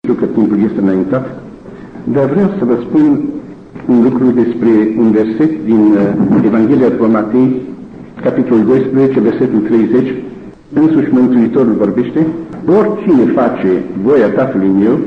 Știu că timpul este înaintat, dar vreau să vă spun un lucru despre un verset din Evanghelia după Matei, capitolul 12, versetul 30. Însuși Mântuitorul vorbește: oricine face voia Tatălui meu,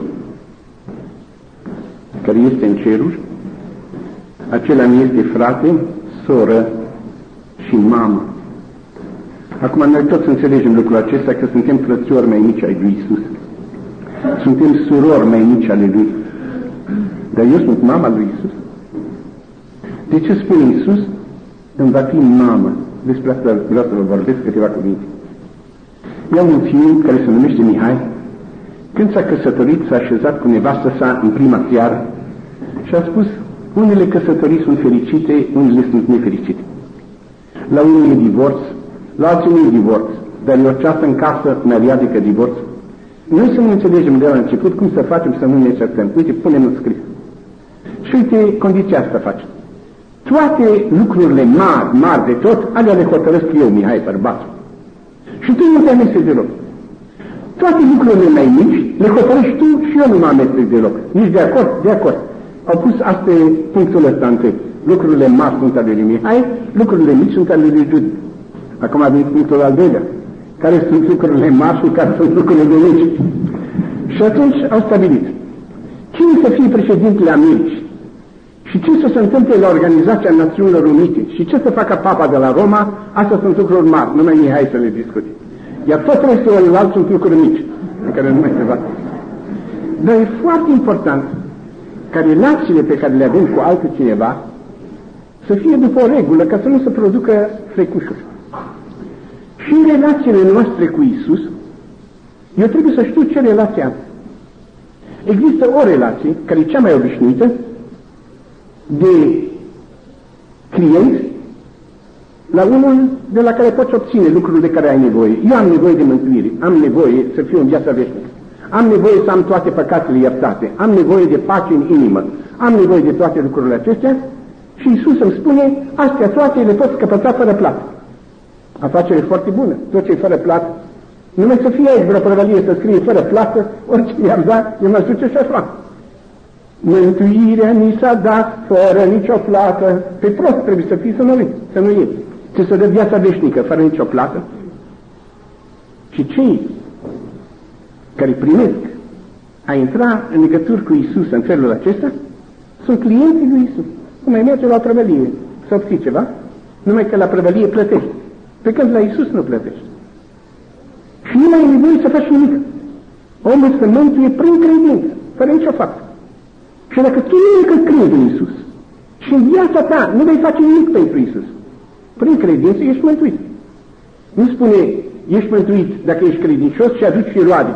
care este în ceruri, acela mi este frate, soră și mamă. Acum noi toți înțelegem lucrul acesta, că suntem frățiori mai mici ai lui Iisus. Suntem surori mai mici ale Lui. Dar eu sunt mama lui Iisus. De ce spune Iisus? Îmi va fi mamă. Despre asta vreau să vă vorbesc câteva cuvinte. Eu am un fiu care se numește Mihai. Când s-a căsătorit, s-a așezat cu nevastă sa în prima seară și a spus: unele căsătorii sunt fericite, unele sunt nefericite. La unii e divorț, la alții nu e divorț, dar e o ceasă în casă mai adică divorț. Noi să nu înțelegem de la început cum să facem să nu ne certăm. Uite, punem în scris. Și uite, condiția asta face. Toate lucrurile mari de tot, alea le hotărăsc eu, Mihai, bărbatul. Și tu nu te amesteci deloc. Toate lucrurile mai mici le hotărăști tu și eu nu mă amestec deloc. Nici de acord? De acord. Au pus asta punctul ăsta întâi. Lucrurile mari sunt ale lui Mihai, lucrurile mici sunt ale lui Jude. Acum a venit punctul al doilea. Care sunt lucrurile mari și care sunt lucrurile mici. Și atunci au stabilit cine să fie președintele Americii și ce să se întâmple la Organizația Națiunilor Unite și ce să facă Papa de la Roma. Astea sunt lucruri mari, numai Mihai să le discute. Iar tot restul celălalt sunt lucruri mici, în care nu mai se va. Dar e foarte important ca relațiile pe care le avem cu altcineva să fie după o regulă, ca să nu se producă frecușuri. Și în relațiile noastre cu Iisus, eu trebuie să știu ce relație am. Există o relație, care e cea mai obișnuită, de client la unul de la care poți obține lucrurile de care ai nevoie. Eu am nevoie de mântuire, am nevoie să fiu în viața veșnică, am nevoie să am toate păcatele iertate, am nevoie de pace în inimă, am nevoie de toate lucrurile acestea și Iisus îmi spune: astea toate le poți căpăta fără plată. Afacere foarte bună, tot ce e fără plată. Numai să fie aici vreo prăvălie să scrie fără plată, orice i-am dat, eu mă duce și așa. Mântuirea ni s-a dat fără nicio plată. Pe prost trebuie să fii, să nu iei. Ți se dă viața veșnică fără nicio plată. Și cei care primesc a intra în legătură cu Iisus în felul acesta sunt clienții lui Iisus. Cum mai merge la o prăvălie să obții ceva, numai că la prăvălie plătești. Pe când la Iisus nu plătești. Și nu mai e nevoie să faci nimic. Omul se mântuie prin credință, fără nicio faptă. Și dacă tu nu crezi în Iisus și în viața ta nu vei face nimic pentru Iisus, prin credință ești mântuit. Nu spune ești mântuit dacă ești credincios și aduci și roade.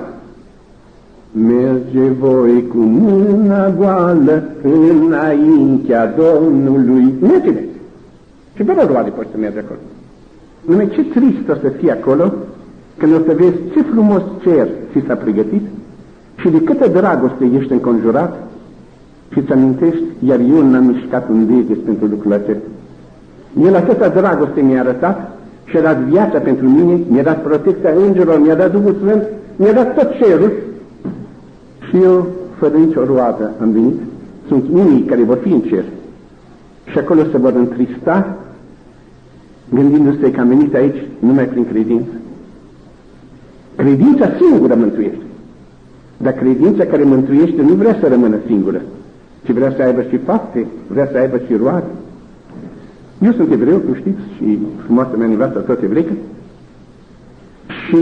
Merge voi cu mâna goală înaintea Domnului. Merge. Și fără roade poți să mergi acolo. Numai ce trist o să fie acolo când o să vezi ce frumos cer ți s-a pregătit și de câtă dragoste ești înconjurat și îți amintești: iar eu n-am mișcat un deget pentru lucrul acesta. El atâta dragoste mi-a arătat și a dat viața pentru mine, mi-a dat protecția îngerilor, mi-a dat Duhul Sfânt, mi-a dat tot cerul și eu, fără nicio roadă, am venit. Sunt unii care vor fi în cer și acolo se vor întrista gândindu-se că am venit aici numai prin credință. Credința singură mântuiește. Dar credința care mântuiește nu vrea să rămână singură, ci vrea să aibă și fapte, vrea să aibă și roade. Eu sunt evreu, tu știți, și frumoasa mea nevastă tot evreică. Și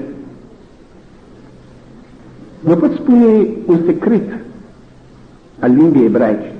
vă pot spune un secret al limbii ebraice.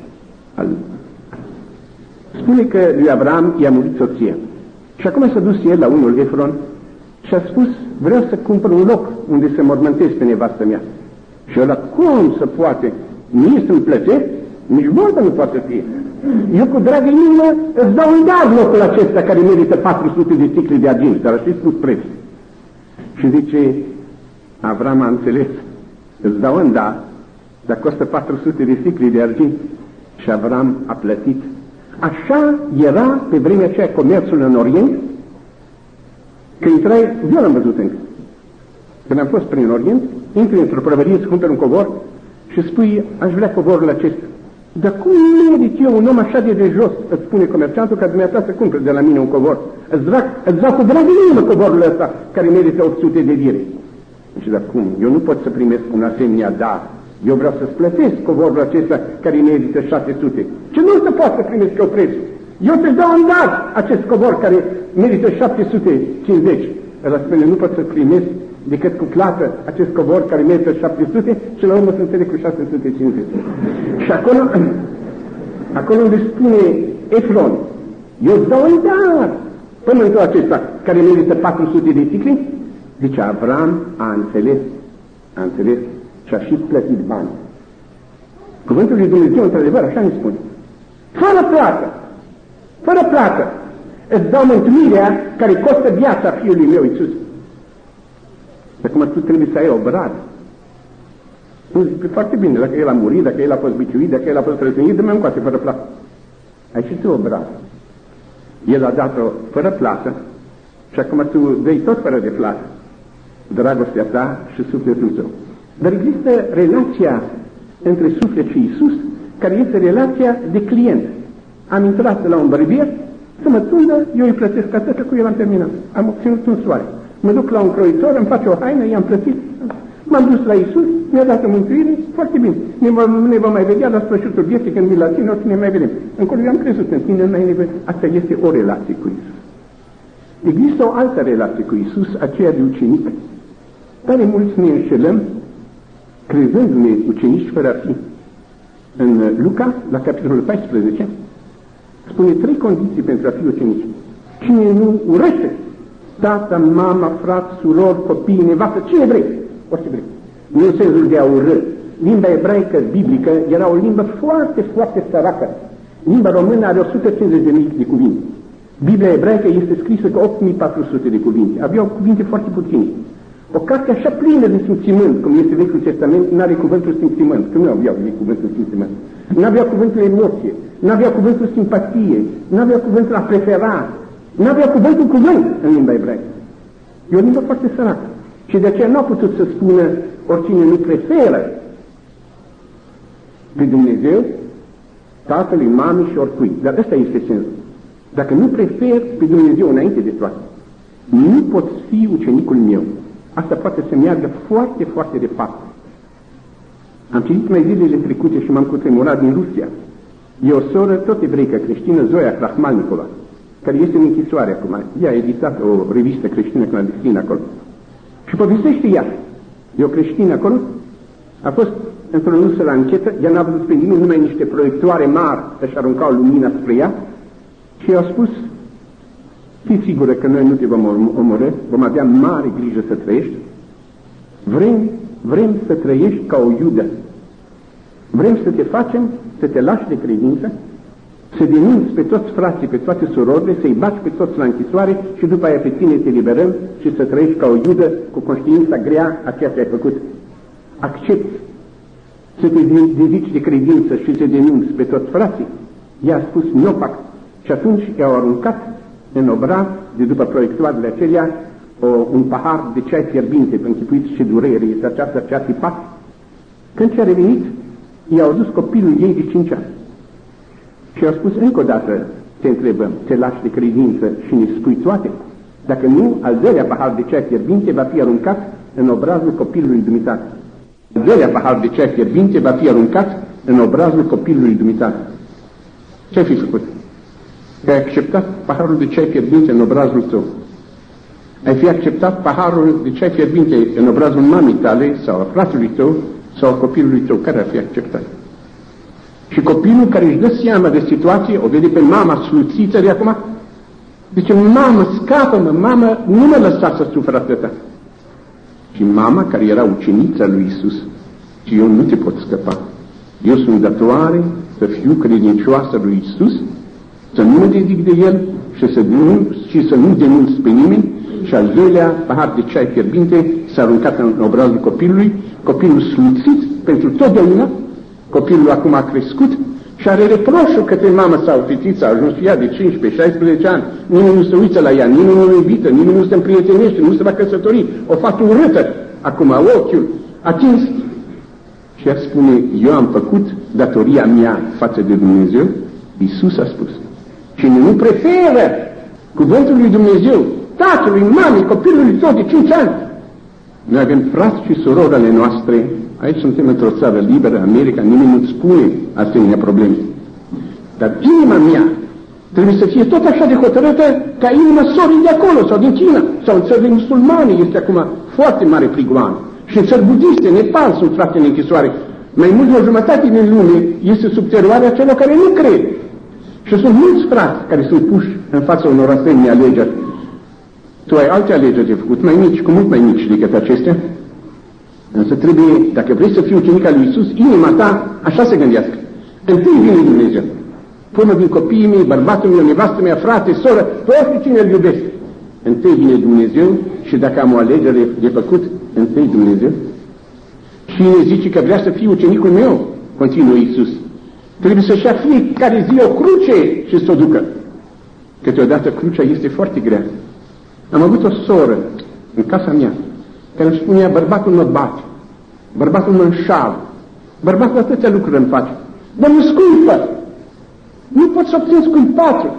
Spune că lui Avram i-a murit soția. Și acum s-a dus el la unul Efron și a spus: vreau să cumpăr un loc unde să mormântez pe nevastă mea. Și ăla: cum să poate? Mie să-mi plătesc? Nici vorba nu poate fi. Eu cu dragă inimă îți dau în dar locul acesta care merită 400 de sticli de argint, dar așa spus preț. Și zice Avram: a înțeles, îți dau în dar costă 400 de sticli de argint. Și Avram a plătit. Așa era pe vremea aceea comerțul în Orient, că intrai, eu l-am văzut încă. Când am fost prin Orient, intri într-o prăvărie să cumperi un covor, și spui, aș vrea covorul acesta. Dar cum merit eu, un om așa de jos, îți spune comerciantul, ca dumneavoastră să cumpere de la mine un covor? Îți dau cu drag inimă covorul ăsta, care merită 800 de lire. Și dar cum? Eu nu pot să primesc un asemenea dar. Eu vreau să-ți plătesc covorul acesta care merită 600. Ce nu se poate să primesc eu prețul? Eu te dau un dar acest covor care merită 750. Ăla spune, nu pot să primesc decât cu plată acest covor care merită 700 și la urmă să înțeleg cu 650. Și acolo unde spune Efron, eu îți dau un dar pământul acesta care merită 400 de sicli. Deci Avram a înțeles și a și plătit bani. Cuvântul lui Dumnezeu, într-adevăr, așa ne spune. Fără plată, îți dau mântuirea care costă viața Fiului meu Iisus. Acum tu trebuie să ai o bradă. Nu zice foarte bine, dacă el a murit, dacă el a fost biciuit, dacă el a fost răstignit, dă-mi încoace fără plată. Ai și tu o bradă. El a dat-o fără plată și acum tu vei tot fără de plată. Dragostea ta și sufletul tău. Dar există relația între suflet și Iisus, care este relația de client. Am intrat la un barbier să mă tundă, eu îi plătesc atât, cu el am terminat. Am obținut un soare. Mă duc la un croitor, îmi face o haină, i-am plătit. M-am dus la Iisus, mi-a dat o mântuire, foarte bine. Ne vom mai vedea la sfârșitul vieții, când mi la tine, oricine mai vedem. Încolo eu am crezut în tine, mai nevoie. Asta este o relație cu Iisus. Există o altă relație cu Iisus, aceea de ucenic. Tare mulți ne înșelăm, crezându-ne ucenici fără a fi. În Luca, la capitolul 14, spune 3 condiții pentru a fi ucenici. Cine nu urăște tata, mama, frat, surori, copii, nevastă, cine vrei, orice vrei. Nu în sensul de a urâ. Limba ebraică biblică era o limbă foarte, foarte săracă. Limba română are 150.000 de cuvinte. Biblia ebraică este scrisă cu 8.400 de cuvinte. Aveau cuvinte foarte puține. O carte așa plină de simțimânt, cum este Vechiul Testament, n-are cuvântul simțimânt, că nu aveau cuvântul simțimânt. N-avea cuvântul emoție, n-avea cuvântul simpatie, n-avea cuvântul a prefera, n-avea cuvântul cuvânt în limba ebraică. E o limbă foarte săracă. Și de aceea nu a putut să spună oricine nu preferă pe Dumnezeu, tatălui, mamei și oricui. Dar ăsta este sensul. Dacă nu preferi pe Dumnezeu înainte de toate, nu poți fi ucenicul meu. Asta poate să meargă foarte, foarte departe. Am citit mai zilele trecute și m-am cutremurat din Rusia. E o soră tot evreică creștină, Zoia Krahmalnikova, care este în închisoare acum. Ea a editat o revistă creștină clandestină acolo. Și povestește ea. E o creștină acolo, a fost într-o nusă la închetă, ea n-a văzut pe nimeni, numai niște proiectoare mari își aruncau lumina spre ea și i-au spus: fii sigură că noi nu te vom omorâ, vom avea mare grijă să trăiești. Vrem să trăiești ca o iudă. Vrem să te facem, să te lași de credință, să denunți pe toți frații, pe toate surorile, să-i bați pe toți la închisoare și după aia pe tine te liberăm și să trăiești ca o iudă cu conștiința grea a ceea ce ai făcut. Accepti să te dezici de credință și să denunți pe toți frații? Ea a spus: nu fac. Și atunci i-au aruncat în obraz, de după proiectoarele acelea, un pahar de ceai fierbinte, închipuiți ce durere este aceasta, ce a tipat. Când și-a revenit, i-au adus copilul ei de 5 ani. Și i-au spus: încă o dată te întrebăm, te lași de credință și ne spui toate? Dacă nu, al doilea pahar de ceai fierbinte va fi aruncat în obrazul copilului dumitale. Al doilea pahar de ceai fierbinte va fi aruncat în obrazul copilului dumitale. Ce-ai fi făcut? Ai acceptat paharul de ceai fierbinte în obrazul tău? Ai fi acceptat paharul de ceai fierbinte în obrazul mamei tale sau a fratului tău sau a copilului tău? Care ar fi acceptat? Și copilul care își dă seama de situație, o vede pe mama sluțită de acum, zice: mamă, scapă-mă, mamă, nu mă lăsa să sufăr atâta. Și mama, care era ucenița lui Iisus, și eu nu te pot scăpa. Eu sunt datoare să fiu credincioasă lui Iisus, să nu mă dedic de El și să nu denunț pe nimeni. Și al doilea pahar de ceai fierbinte s-a aruncat în obrazul copilului, copilul sluțit pentru totdeauna. Copilul acum a crescut și are reproșul către mamă sau fetița, a ajuns ea de 15-16 ani, nimeni nu se uită la ea, nimeni nu o iubită, nimeni nu se împrietenește, nu se va căsători, o fată urâtă, acum ochiul atins. Și el spune, eu am făcut datoria mea față de Dumnezeu. Iisus a spus, cine nu preferă cuvântul lui Dumnezeu, tatălui, mamei, copilului tău de 5 ani. Noi avem frați și surori ale noastre, aici suntem într-o țară liberă, America, nimeni nu-ți spune asemenea probleme. Dar inima mea trebuie să fie tot așa de hotărâtă ca inima sorii de acolo, sau din China, sau în țările musulmane, este acum foarte mare prigoană. Și în țări budiste, Nepal, sunt frate în închisoare. Mai mult de o jumătate din lume este sub teroarea celor care nu cred. Și sunt mulți frați care sunt puși în fața unor asemenea alegeri. Tu ai alte alegeri de făcut, mai mici, cu mult mai mici decât acestea. Însă trebuie, dacă vrei să fii ucenic al lui Iisus, inima ta așa se gândească. Întâi vine Dumnezeu. Până vin copiii mei, bărbatul meu, nevastă mea, frate, soră, pe oricine îl iubesc. Întâi vine Dumnezeu și dacă am o alegere de făcut, întâi Dumnezeu. Cine zice că vrea să fie ucenicul meu, continuă Iisus, trebuie să-și ia fiecare zi o cruce și să o ducă. Câteodată crucea este foarte grea. Am avut o soră în casa mea care îmi spunea, bărbatul mă bate, bărbatul mă înșală, bărbatul atâtea lucruri îmi face, dar nu scuipă. Nu poți să obțin scuipatul.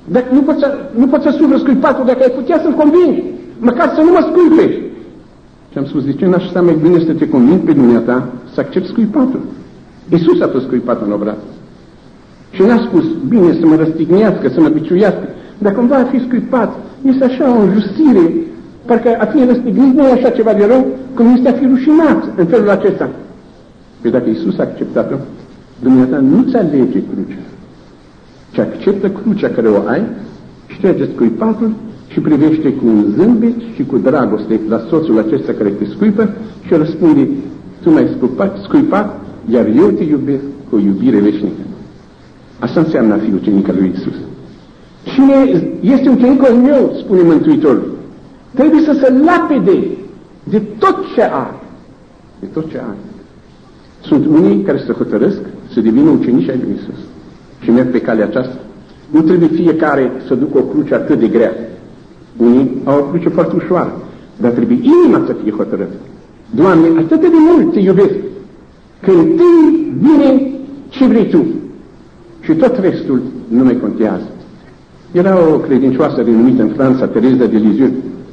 Nu poți să sufră scuipatul dacă ai putea să-l convingi, măcar să nu mă scuipe. Și am spus, de ce n-aș sta mai bine să te conving pe dumneata să accepti scuipatul? Iisus a fost scuipat în obraz. Și n-a spus, bine, să mă răstignească, să mă biciuiască, dar cumva a fi scuipat, este așa o înjustire, parcă a fi răstignit nu e așa ceva de rău, cum este a fi rușinat în felul acesta. Păi dacă Iisus a acceptat-o, dumneata nu-ți alege crucea, ci acceptă crucea care o ai, șterge scuipatul și privește cu un zâmbet și cu dragoste la soțul acesta care te scuipă și răspunde, tu m-ai scuipat, iar eu te iubesc cu o iubire veșnică. Asta înseamnă a fi ucenic al lui Iisus. Cine este ucenicul meu, spune Mântuitorul, trebuie să se lapide de tot ce are. De tot ce are. Sunt unii care se hotărăsc să devină ucenici ai lui Iisus și merg pe calea aceasta. Nu trebuie fiecare să ducă o cruce atât de grea. Unii au o cruce foarte ușoară, dar trebuie inima să fie hotărâtă. Doamne, atât de mult te iubesc, că întâi vine ce vrei tu și tot restul nu mai contează. Era o credincioasă renumită în Franța, Tereza de Lisieux,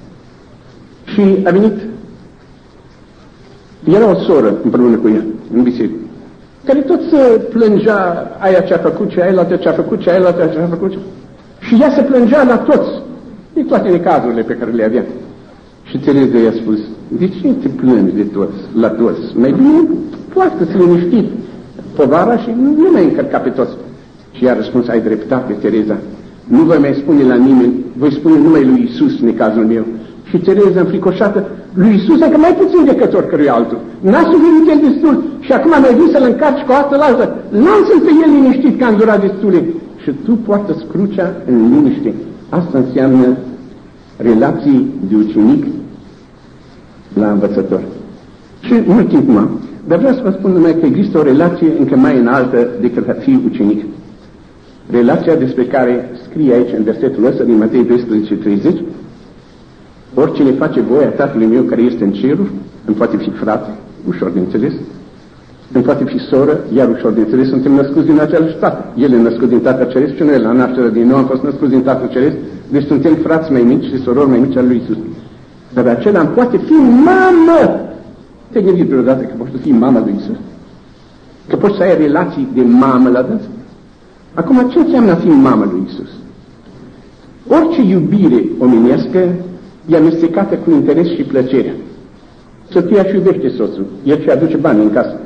și a venit, era o soră împreună cu ea, în biserică, care tot plângea aia ce-a făcut, ce aia ce-a făcut, ce aia ce-a făcut, și ea se plângea la toți, de toate necazurile pe care le avea. Și Tereza i-a spus, de ce te plângi de toți, la toți? Mai bine poate-ți liniștit povara și nu mai încărca pe toți. Și ea a răspuns, ai dreptate, Tereza, nu voi mai spune la nimeni, voi spune numai lui Iisus necazul meu. Și Tereza, înfricoșată, lui Iisus încă mai puțin decât oricărui altul. N-a suferit el destul și acum mai vin să-l încarci cu o altă lază. Lasă-l pe el liniștit că a îndurat destule. Și tu poartă-ți crucea în liniște. Asta înseamnă relații de ucenic la învățător. Și mult timp dar vreau să vă spun numai că există o relație încă mai înaltă decât a fi ucenic. Relația despre care scrie aici în versetul ăsta din Matei 12:30, oricine face voia Tatălui meu care este în ceruri, îmi poate fi frate, ușor de înțeles, îmi poate fi soră, iar ușor de înțeles, suntem născuți din același tată. El e născut din Tatăl Ceresc și noi la nașterea din nou am fost născuți din Tatăl Ceresc, deci suntem frați mai mici și sorori mai mici al lui Iisus. Dar acela îmi poate fi mamă. Te-ai gândit vreodată că poți să fii mama lui Iisus? Că poți să ai relații de mamă la dâns? Acum, ce înseamnă a fi mamă lui Iisus? Orice iubire omenească e amestecată cu interes și plăcerea. Soția își iubește soțul, el și aduce bani în casă.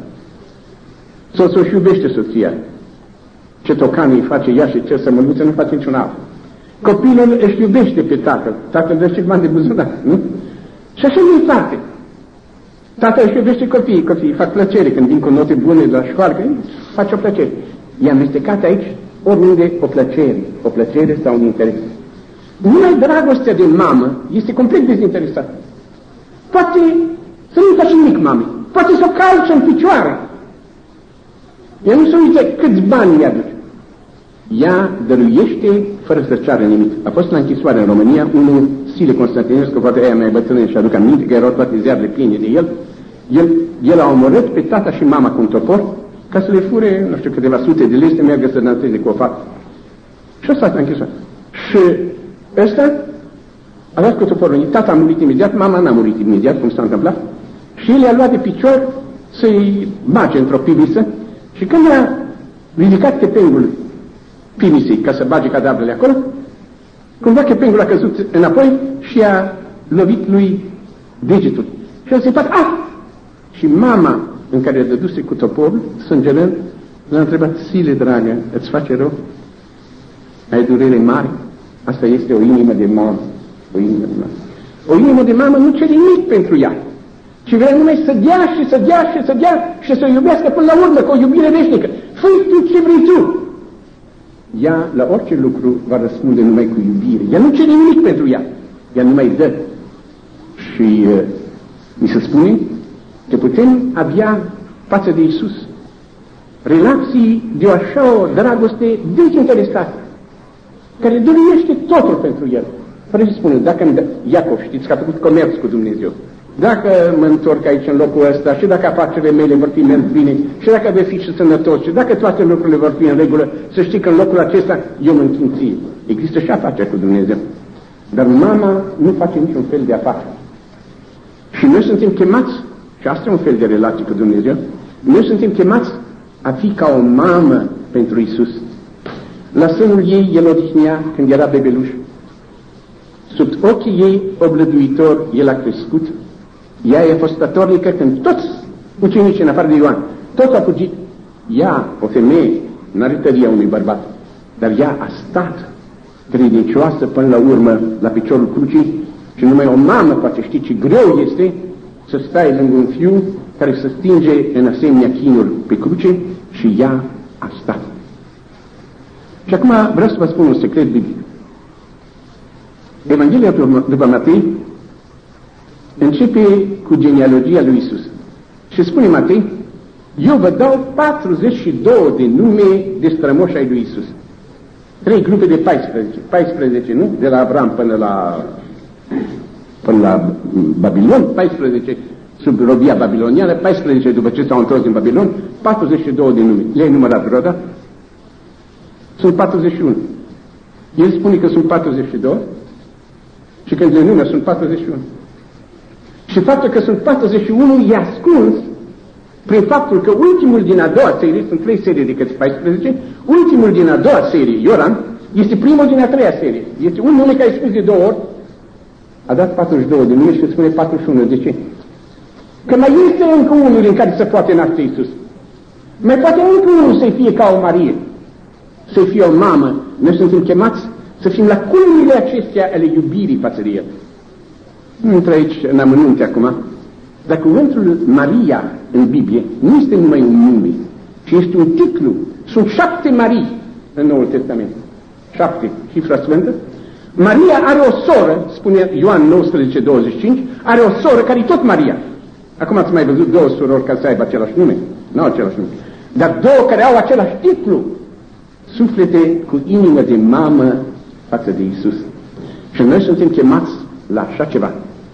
Soțul își iubește soția. Ce tocane îi face ea și ce sămăluță nu face niciun alt. Copilul își iubește pe tatăl, tatăl dă bani de buzunar, nu? Și așa nu-i frate. Tatăl își iubește copiii fac plăcere când vin cu note bune la școală, că face o plăcere. E amestecat aici oriunde o plăcere sau un interes. Numai dragostea de mamă este complet dezinteresată. Poate să nu-i faci nimic mamei, poate să o calce în picioare. Ea nu se uită câți bani îi aduce. Ea dăruiește fără să ceară nimic. A fost la închisoare în România unul, Sile Constantinescu, poate aia mai bătrâne și aduc aminte că erau toate ziarele pline de el. El a omorât pe tata și mama cu un topor ca să le fure, nu știu, câteva sute de lei să meargă să danseze cu o fată. Și ăsta a închisoare. Și ăsta a luat cu toporul. Tata a murit imediat, mama n-a murit imediat, cum s-a întâmplat. Și el i-a luat de picior să-i bage într-o pivisă și când a ridicat chepengul pivisei ca să bage cadavrele acolo, cumva chepengul a căzut înapoi și a lovit lui degetul. Și a țipat, Și mama, în care a dăduse cu toporul, sângerând, l-a întrebat, Sile, dragă, îți face rău? Ai durere mare? Asta este o inimă de mamă. O inimă de mamă. O inimă de mamă nu cere nimic pentru ea, ci vrea numai să dea și să dea și să dea și să iubească până la urmă, cu o iubire veșnică. Fă-i tu ce vrei tu. Ea, la orice lucru, va răspunde numai cu iubire. Ea nu cere nimic pentru ea. Ea numai dă. Și mi se spune că putem avea față de Iisus relații de o așa o dragoste dezinteresată, care dorește totul pentru El. Fără să spună, dacă Iacov, știți că a făcut comerț cu Dumnezeu, dacă mă întorc aici în locul ăsta și dacă afacerile mele vor fi mers bine și dacă vei fi și sănătos și dacă toate lucrurile vor fi în regulă, să știi că în locul acesta eu mă închin ție. Există și afaceri cu Dumnezeu. Dar mama nu face niciun fel de afaceri. Și noi suntem chemați, și asta e un fel de relație cu Dumnezeu, noi suntem chemați a fi ca o mamă pentru Iisus. La sânul ei el odihnea când era bebeluș. Sub ochii ei oblăduitor el a crescut. Ea a fost statornică când toți ucenicii, în afară de Ioan, toți au fugit. Ea, o femeie, n-are tăria unui bărbat, dar ea a stat credincioasă până la urmă la piciorul crucii și numai o mamă poate ști ce greu este să stai lângă un fiu care se stinge în asemenea chinuri pe cruce și ea a stat. Și acum vreau să vă spun un secret biblic. Evanghelia după Matei începe cu genealogia lui Iisus. Și spune Matei, eu vă dau 42 de nume de strămoși ai lui Iisus. 3 grupe de 14. 14, nu? De la Avram până la Babilon, 14 sub robia babiloniană, 14 după ce s-au întors din Babilon, 42 de nume. Le-ai numărat vreodată? Sunt 41. El spune că sunt 42 și când le numără sunt 41. Și faptul că sunt 41 e ascuns prin faptul că ultimul din a doua serie, sunt 3 serii de câte 14, ultimul din a doua serie, Ioram, este primul din a treia serie. Este un nume care a spus de 2 ori, a dat 42 de nume și spune 41. De ce? Că mai este încă unul în care se poate naște Iisus. Mai poate încă unul să fie ca o Marie, să fie o mamă. Noi suntem chemați să fim la culmile acestea ale iubirii față de El. Nu intră aici în amănunte acum, dar cuvântul Maria în Biblie nu este numai un nume, ci este un titlu. Sunt 7 Marii în Noul Testament. 7, cifra sfântă. Maria are o soră, spune Ioan 19:25, are o soră care e tot Maria. Acum ați mai văzut 2 surori care să aibă același nume? Nu au același nume. Dar 2 care au același titlu. Suflete cu inimă de mamă față de Iisus. Și noi suntem chemați la așa ceva.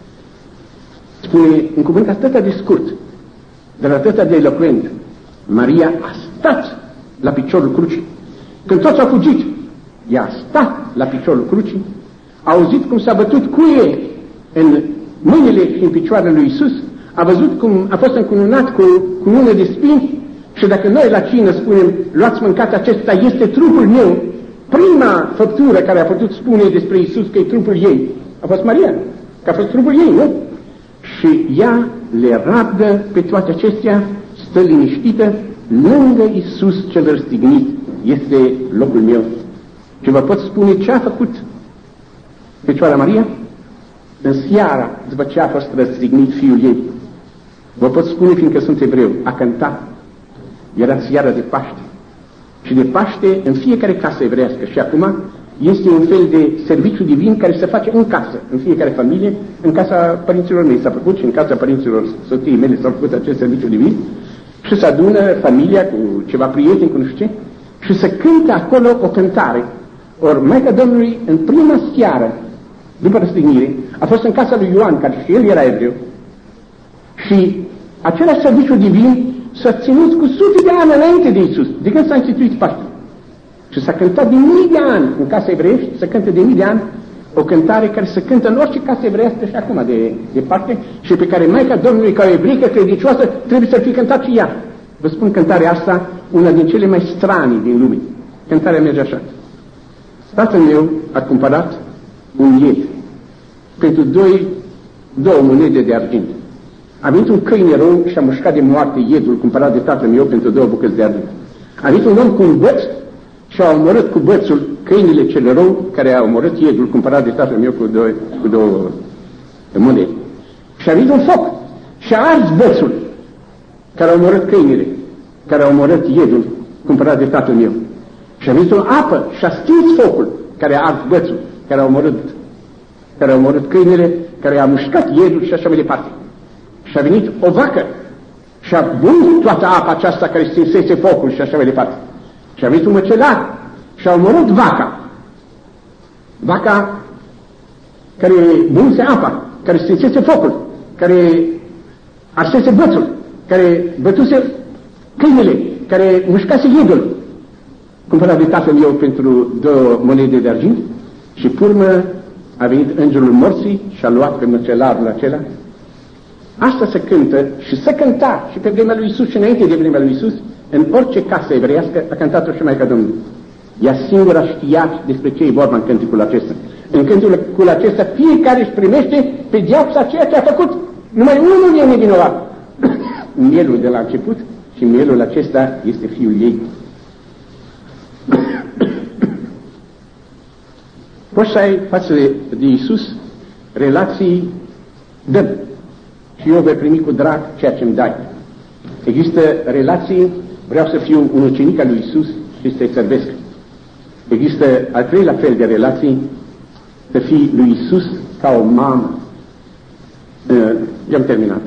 Spune un cuvânt atât de scurt, dar atât de eloquent. Maria a stat la piciorul crucii. Când toți au fugit, ea a stat la piciorul crucii, a auzit cum s-a bătut cuie în mâinile și în picioarele lui Iisus, a văzut cum a fost încununat cu cunună de spini și dacă noi la cină spunem, luați mâncați, acesta este trupul meu, prima făptură care a putut spune despre Iisus că e trupul ei a fost Maria, că a fost trupul ei, nu? Și ea le rabdă pe toate acestea, stă liniștită lângă Iisus cel răstignit. Este locul meu. Și vă pot spune ce a făcut Fecioara Maria în seara după ce a fost răstignit fiul ei. Vă pot spune, fiindcă sunt evreu, a cântat. Era seara de Paște. Și de Paște în fiecare casă evrească. Și acum este un fel de serviciu divin care se face în casă, în fiecare familie. În casa părinților mei s-a făcut și în casa părinților soției mele s-a făcut acest serviciu divin. Și se adună familia cu ceva prieteni, cu nu știu ce, și se cântă acolo o cântare. Ori Maica Domnului, în prima seară, după răstignire, a fost în casa lui Ioan, care și el era evreu, și Același serviciu divin s-a ținut cu sute de ani înainte de Iisus, de când s-a instituit Paștele. Și s-a cântat de mii de ani în casa evreiești, se cântă de mii de ani o cântare care se cântă în orice casă evreiască și acum de Paște și pe care Maica Domnului, ca o evreică credincioasă, trebuie să fie cântat și ea. Vă spun cântarea asta, una din cele mai stranii din lume. Cântarea merge așa. Tatăl meu a cumpărat un ied pentru două monede de argint. A venit un câine rău și a mușcat de moarte iedul cumpărat de tatăl meu pentru 2 bucăți de argint. A venit un om cu un băț și a omorât cu bățul câinile cel rău care a omorât iedul cumpărat de tatăl meu cu două monede. Și a venit un foc și a ars bățul care a omorât câinile, care a omorât iedul cumpărat de tatăl meu. Și a venit o apă și a stins focul care a ars bățul, care a omorât câinile, care a mușcat iedul și așa mai departe. Și a venit o vacă și a bunt toată apa aceasta care stinsese focul și așa mai departe. Și a venit un măcelar și a omorât vaca. Vaca care bunse apa, care stinsese focul, care arsese bățul, care bătuse câinele, care mușcase iedul, cumpărat de tatăl meu pentru 2 monede de argint. Și pe urmă a venit îngerul morții și a luat pe măcelarul acela. Asta se cântă și se cânta și pe vremea lui Iisus și înainte de vremea lui Iisus, în orice casă evreiască a cântat-o și Maica Domnului. Ea singura știa despre ce e vorba în cânticul acesta. În cânticul acesta fiecare își primește pedeapsa ceea ce a făcut. Numai unul e nevinovat. Mielul de la început și mielul acesta este fiul ei. Poți să ai față de Iisus relații dă și eu voi primi cu drag ceea ce îmi dai. Există relații, vreau să fiu un ucenic al lui Iisus și să-i servesc. Există al treilea fel de relații, să fii lui Iisus ca o mamă. Eu am terminat.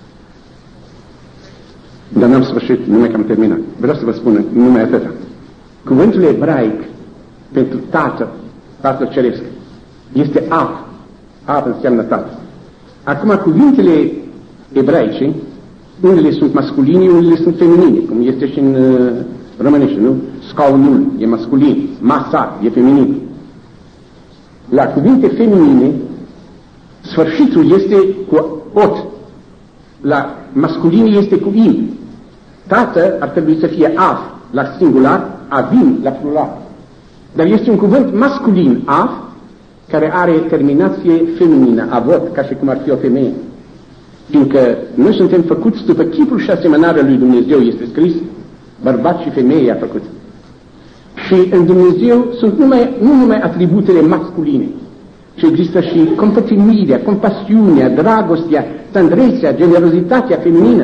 Dar n-am sfârșit, numai că am terminat. Vreau să vă spun numai atâta. Cuvântul ebraic pentru Tatăl Ceresc, este Ab. Ab înseamnă Tată. Acum, cuvintele ebraice, unele sunt masculine, unele sunt feminine, cum este și în românește, nu? Scaunul e masculin, masa e feminin. La cuvinte feminine, sfârșitul este cu ot. La masculine este cu in. Tată ar trebui să fie Av la singular, avim la plural. Dar este un cuvânt masculin, Av, care are terminație feminină, avot, ca și cum ar fi o femeie. Fiindcă noi suntem făcuți după chipul și asemănarea lui Dumnezeu, este scris, bărbat și femeie a făcut. Și în Dumnezeu sunt nu numai atributele masculine, ci există și compătimirea, compasiunea, dragostea, tandrețea, generozitatea feminină.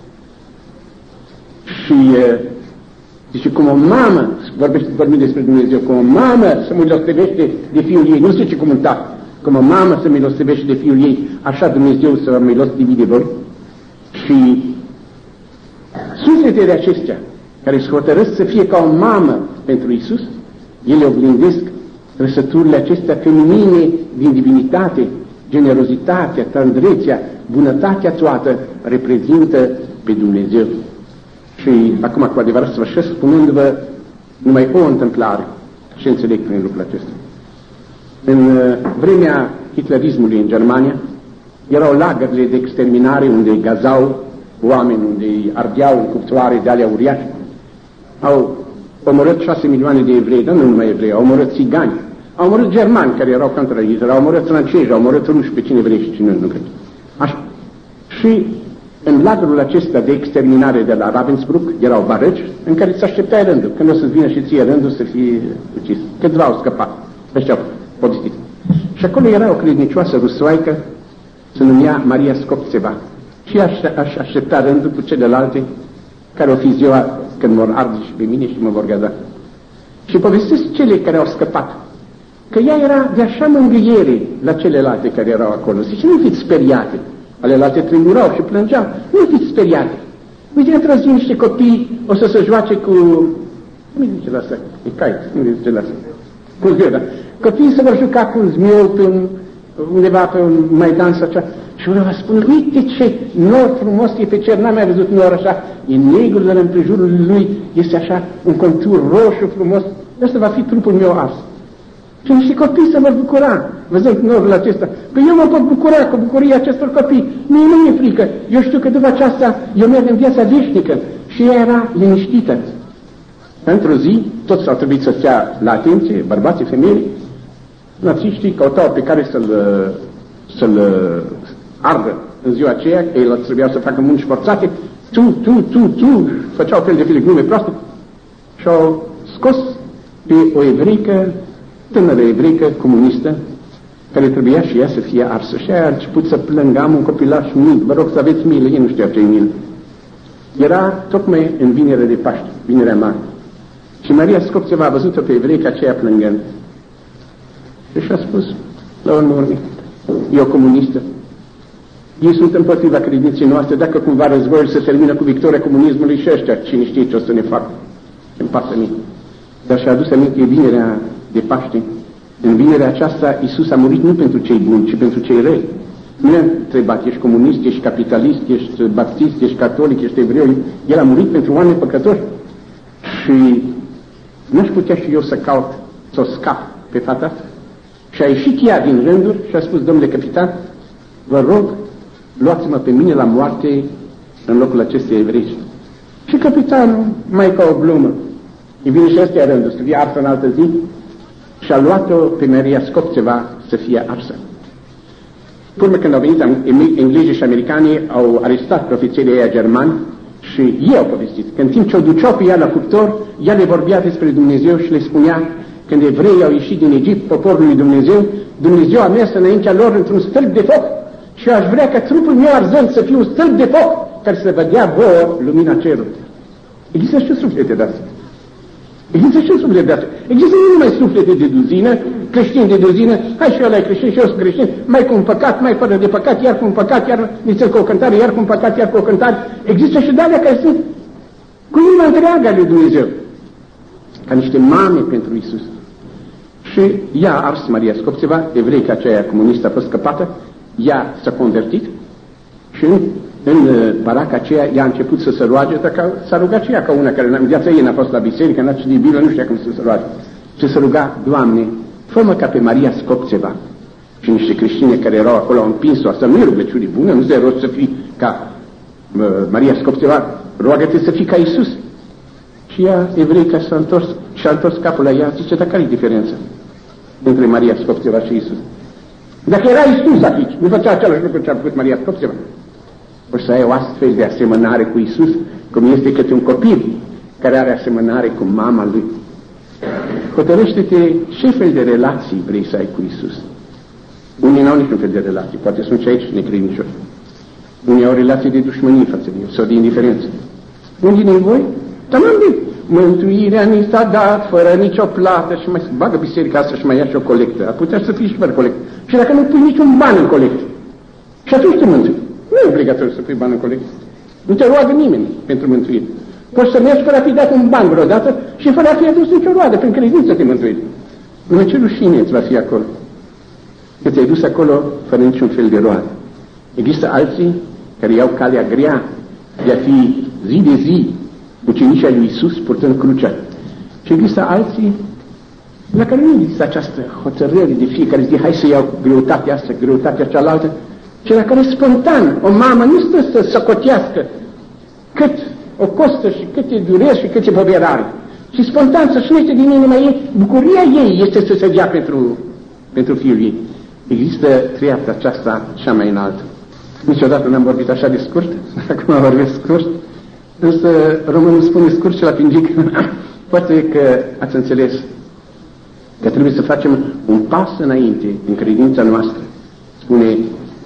Și zice, cum o mamă, vorbim despre Dumnezeu, cum o mamă se milostivește de fiul ei, nu zice cum un tată, cum o mamă se milostivește de fiul ei, așa Dumnezeu să milostivi de voi. Și sufletele acestea, care își hotărăsc să fie ca o mamă pentru Iisus, ele oglindesc trăsăturile acestea feminine din divinitate, generozitatea, tandrețea, bunătatea toată, reprezintă pe Dumnezeu. Și acum, cu adevărat, sfârșesc spunându-vă numai o întâmplare și înțeleg prin lucrul acesta. În vremea hitlerismului în Germania, erau lagările de exterminare unde gazau oameni, unde ardeau în cuptoare de alea uriașe. Au omorât 6 milioane de evrei, dar nu numai evrei, au omorât țigani, au omorât germani care erau contra Hitler, au omorât francezi, au omorât ruși, pe cine vrei și cine nu vrei. Așa. Și în lagărul acesta de exterminare de la Ravensbrück erau barăci în care îți așteptai rândul. Când o să-ți vină și ție rândul să fie ucis. Câțiva au scăpat. Ăștia au povestit. Și acolo era o credincioasă rusoaică, se numea Maria Skoptseva. Și aș aștepta rândul cu celelalte care o fi ziua când vor arde și pe mine și mă vor gaza. Și povestesc cele care au scăpat. Că ea era de așa mângâiere la celelalte care erau acolo. Zice, nu fiți speriate. Alelalte tremurau și plângeau. Nu fiți speriate. Uite, într-o zi niște copii o să se joace cu... Cum zice la asta? E cait. Nu zice la asta. Cu zmiu, da. Copiii se vor juca cu zmiu undeva pe un maidan sau cea. Și unul va spune, uite ce nor frumos e pe cer, n-am mai văzut nor așa, e negru, dar în prejurul lui este așa un contur roșu frumos, ăsta va fi trupul meu ars. Și niște copii să mă bucura, văzând norul acesta. Păi eu mă pot bucura cu bucuria acestor copii, mie nu mi-e frică, eu știu că după aceasta eu merg în viața veșnică. Și ea era liniștită. Într-o zi, toți au trebuit să stea la atenție, bărbații, femei, națiștii căutau pe care să-l ardă în ziua aceea, că ei trebuiau să facă munci forțate, făceau fel de glume proaste și au scos pe o evreică, tânără evreică comunistă, care trebuia și ea să fie arsă. Și aia a început să plângă, am un copilaș mic, vă rog să aveți milă, ei nu știu ce-i milă. Era tocmai în vinerea de Paște, vinerea mare. Și Maria Scopțeva a văzut-o pe evreica aceea plângând. Și a spus, la urmă, e o comunistă. Ei sunt împotriva credinței noastre, dacă cumva războiul se termină cu victoria comunismului și ăștia, cine știe ce o să ne facă. Ce-mi pasă mie. Dar și-a adus aminte că e vinerea de Paște. În vinerea aceasta, Iisus a murit nu pentru cei buni, ci pentru cei răi. Nu ne-a întrebat, ești comunist, ești capitalist, ești baptist, ești catolic, ești evreu. El a murit pentru oameni păcătoși. Și n-aș putea și eu să caut, să o scap pe fata asta. Și a ieșit ea din rânduri și a spus, domnule capitan, vă rog, luați-mă pe mine la moarte în locul acestei evrei. Și capitanul, mai ca o glumă, îi vine și ăstea rândul, să fie arsă în altă zi, și a luat-o pe Maria Scopțeva să fie arsă. Urmă, când au venit englezii și americanii, au arestat ofițerii aia germani și ei au povestit că în timp ce o duceau pe ea la cuptor, ea le vorbea despre Dumnezeu și le spunea, când evreii au ieșit din Egipt, poporul lui Dumnezeu, Dumnezeu a mers înaintea lor într-un stâlp de foc și eu aș vrea ca trupul meu arzând să fie un stâlp de foc care să vă dea vouă lumina cerului. Există și suflete de astea. Există și suflete de astea. Există nu numai suflete de duzină, creștini de duzină, hai și ăla e creștin și eu sunt creștin, mai cu un păcat, mai fără de păcat, iar cu un păcat, iar nițel cu o cântare, iar cu un păcat, iar cu o cântare. Există și de alea care sunt cu inima întreaga lui Dumnezeu, ca niște mame pentru Iisus. Și ea a ars Maria Scopțeva, evreica aceea comunistă a fost scăpată, ea s-a convertit și în baraca aceea ea a început să se roage, dar s-a rugat și ea ca una care în viața ei n-a fost la biserică, n-a citit Biblia, nu știa cum să se roage. Și se ruga, Doamne, fă-mă ca pe Maria Scopțeva. Și niște creștini care erau acolo au împins-o, asta nu e rugăciune bună, nu se rost să fii ca Maria Scopțeva, roagă-te să fii ca Iisus. Și ea, evreica, și-a întors capul la ea, zice, dar care e diferența între Maria Scopțeva și Iisus? Dacă era Iisus aici, nu făcea același lucru ce a făcut Maria Scopțeva. O să ai o astfel de asemănare cu Iisus, cum este câte un copil care are asemănare cu mama lui. Hotărăște-te ce fel de relații vrei să ai cu Iisus. Unii n-au niciun fel de relații, poate sunt și aici necredincioși. Unii au relații de dușmănie față de El sau de indiferență. Unii din voi? Tamam bine. Mântuirea ni s-a dat fără nicio plată și mai bagă biserica asta și mai ia și o colectă. Ar putea să fie și fără colectă. Și dacă nu pui niciun ban în colectă, și atunci te mântui. Nu e obligatoriu să pui bani în colectă. Nu te roagă nimeni pentru mântuire. Poți să mergi fără a fi dat un ban vreodată și fără a fi adus nicio roadă, prin credință te mântui. Nu, ce rușine îți va fi acolo. Că te-ai dus acolo fără niciun fel de roadă. Există alții care iau calea grea de a fi zi de zi ucenicii lui Iisus purtând crucea. Și există alții la care nu există această hotărâre de fiecare zi, hai să iau greutatea asta, greutatea cealaltă, ci la care spontan o mamă nu stă să socotească cât o costă și câte dureri și câte poveri are, ci spontan să-și numește din inima ei, bucuria ei este să se dea pentru fiul ei. Există treapta aceasta cea mai înaltă. Niciodată n-am vorbit așa de scurt, acum vorbesc scurt, însă românul spune scurt și la pingic. Poate că ați înțeles că trebuie să facem un pas înainte în credința noastră. Spune,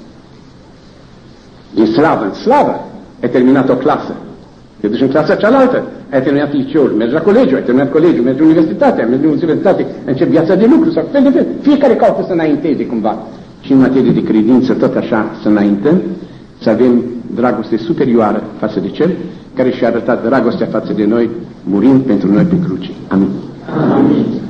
în slavă, ai terminat o clasă. Te duci în clasa cealaltă, ai terminat liceul, mergi la colegiu, ai terminat colegiul, mergi la universitate, mergi la universitate, începi viața de lucru sau fel de fel. Fiecare caută să înainteze cumva. Și în materie de credință, tot așa, să înaintăm, să avem dragoste superioară față de Cel care și-a arătat dragostea față de noi, murind pentru noi pe cruce. Amin. Amin.